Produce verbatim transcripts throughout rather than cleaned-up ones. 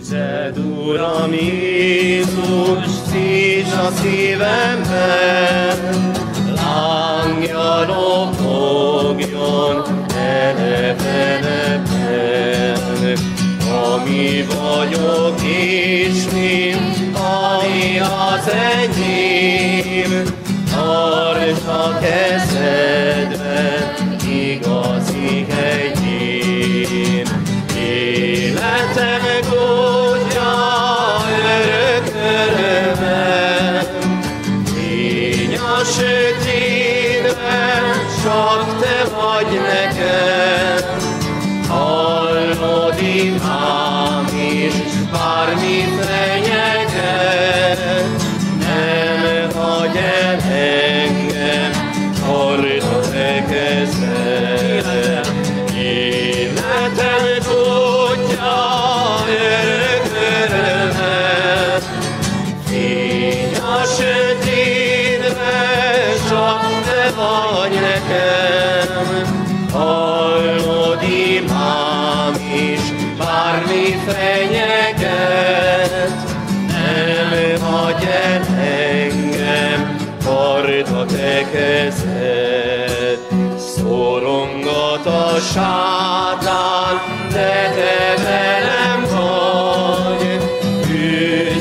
Zed, Uram Jézus, szíts a szívemben, lángja lobogjon elevenebben. Ami vagyok és mint, ami az enyém, tartsd a kezedben igazi helyén. Életem gótja, örök örömem, fény a sötétben, csak te vagy nekem. Hallod imám is, bármi fenyeget, nem hagy el engem, tartsd a te kezed. Életem gótja, örök örömem, fény a sötétben, csak te vagy nekem. Hallod imám is, bármi fenyeget, nem hagy el engem, tartsd a te kezed. Szorongat a sátán, de te velem vagy, ő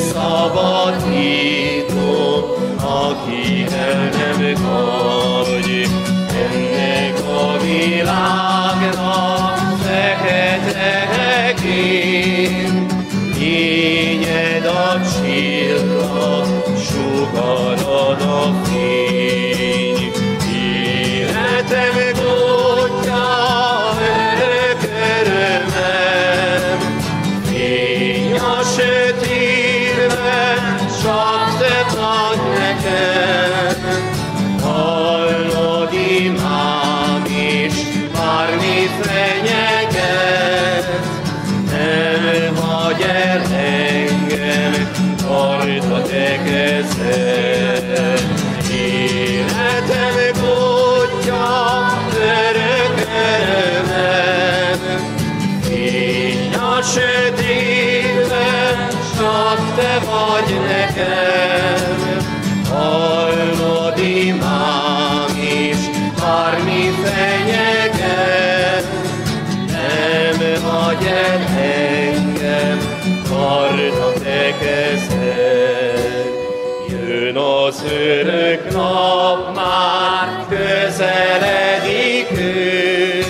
szabadító, aki el nem vagy. Ennek a világnak feketek én, lényed a csillag, sugarad a fény. Életem gótja, örök örömem, fény a sötétben, csak te vagy nekem. Hallod imám is, bármi fenyeget, nem hagy el engem, tartsd a te kezed. Életem gótja, örök örömem, fény a sötétben, csak te vagy nekem. Hallod imám is, bármi fenyeget, nem hagy el engem, tartsd a te kezed. Jön az örök nap, már közeledik ő,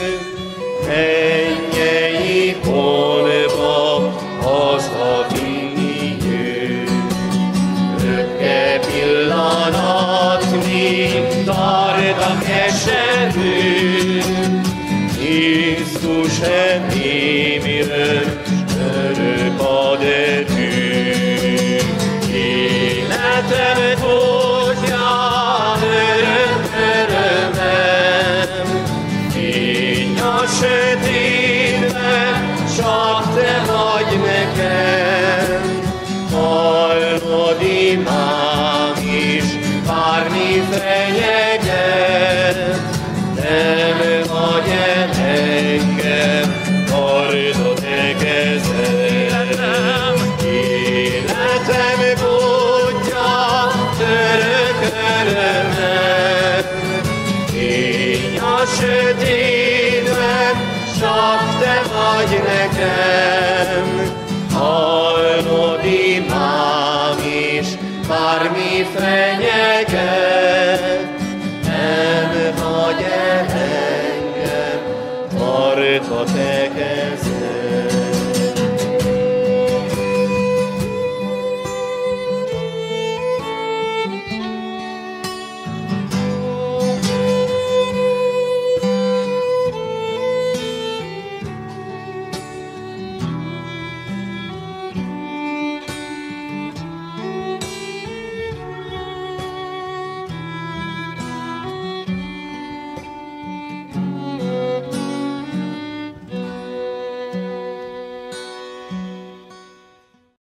mennyei honba hazavinni jő. Röpke pillanat, míg tart a keserű, Jézus emémről örök ad erő. Életem gótja, örök örömem, fény a sötétben, csak te vagy nekem. Hallod imám is, bármi fenyeget, nem hagy el engem, tartsd a te kezed. Életem gótja, örök örömem, fény a sötétben, csak te vagy nekem. Hallod imám is, bármi fenyeget, nem hagy el engem, tartsd a te kezed.